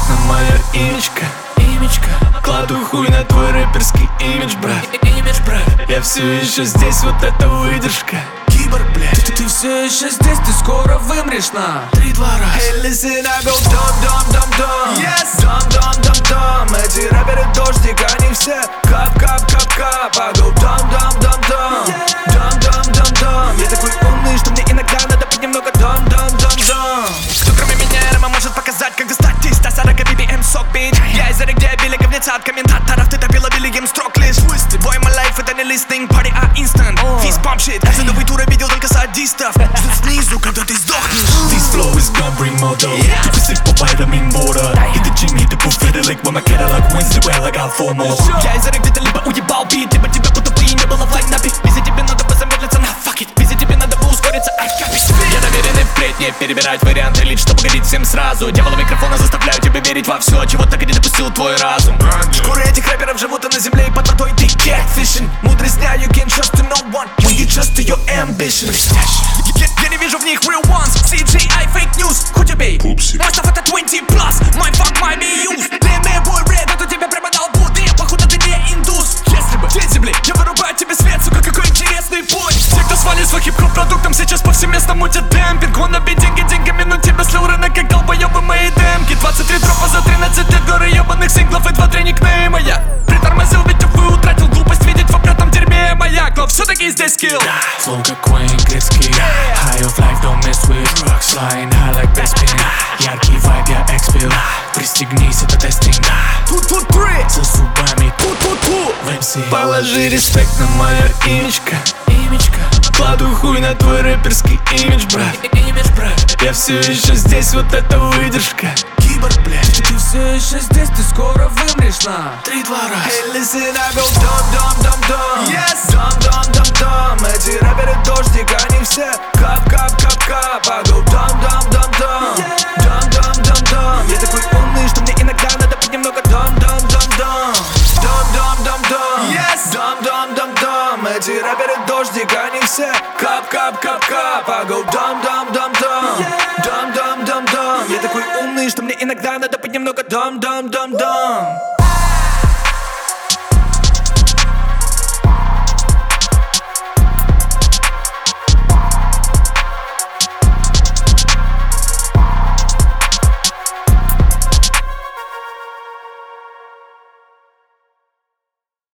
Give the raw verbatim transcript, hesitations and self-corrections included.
на мое имечко, имечко. Кладу хуй на твой рэперский имидж, брат, имидж, брат. Я все еще здесь, вот это выдержка. Киборг, блядь. Ты, ты, ты все еще здесь, ты скоро вымрешь на три-два раз. Hey, listen, I go dum dum dum dum. Yes, dum dum dum dum. Эти рэперы дождик, они все кап кап кап кап. I go dum dum dum dum. Dum dum dum dum. Я такой умный, что мне иногда надо пить немного dum dum dum dum. Кто кроме меня рэма может показать, как достать из ста сорока би би эм сок бит? Я из где били говнеца от комментаторов, ты топила билигим строк лишь. Boy, my life, это не listening party, а instant. Физ памп shit, за новый тур видел только садистов. Ждут снизу, когда ты сдохнешь. This flow is gonna bring more dough. Тупо сыпь по витамин water. Hit the gym, hit the booth, feel it like when my Cadillac wins the well, I got four more. Я из где-то либо уебал бит, либо тебя будто бы и не было в лайнапе. Везде тебе надо бы замедлиться, на fuck it. Везде тебе надо бы ускориться, I got it. Я намерен и впредь не перебирать варианты лишь, чтобы годить всем сразу. Дьявола микрофона заставляю тебя верить во все, чего так и не допустил твой разум. Шкуры этих рэперов живут на земле и под водой ты catfishing. Мудрость дня, you can't trust to no one when you trust to your ambition. Я, я не вижу в них real ones. си джей ай fake news, хоть убей. Мой став это двадцать плюс, мой fuck might be used. Длинный бой ред, это тебя прямо дал буд. И походу ты не индус. Если бы дети, блин, я вырубаю тебе свет, сука, какой интересный путь. Те, кто свалил свой хип-хоп продуктом, сейчас повсеместно мутят демпинг. Он набить деньги деньгами, но тебя слил рынок, как долбоёбы мои демки. Двадцать три тропа за тринадцать лет, горы ебаных синглов и два-три никнейма. Я притормозил, ведь увы, утратил глупость видеть в обратном дерьме маяк. Но все-таки здесь скилл. Flow как Уэйн Грецкий. High of life, don't mess with drugs. Flying high like Bespin. Яркий вайб, я экспил. Пристегнись, это тестинг. Тут-тут-три за зубами, тут-тут-ту в эм си. Положи респект на мое имечко, имечко. Кладу хуй на твой рэперский имидж, брат, имидж, брат. Я все еще здесь, вот это выдержка. Киборг, блядь. Ты все еще здесь, ты скоро вымрешь на три-два раз. Hey, listen, I go dum dum dum dum. Yes, dum dum dum dum. Эти рэперы дождик, они все кап кап кап кап. I go dum dum dum dum. Dum dum dum dum. Я такой умный, что мне иногда надо пить немного dum dum dum dum. Dum dum dum dum. Yes, dum dum dum dum. Эти рэперы дождик, они все кап кап кап кап. I go dum dum dum dum. Dum dum dum dum. Я такой умный, что мне иногда надо пить немного dum dum dum dum.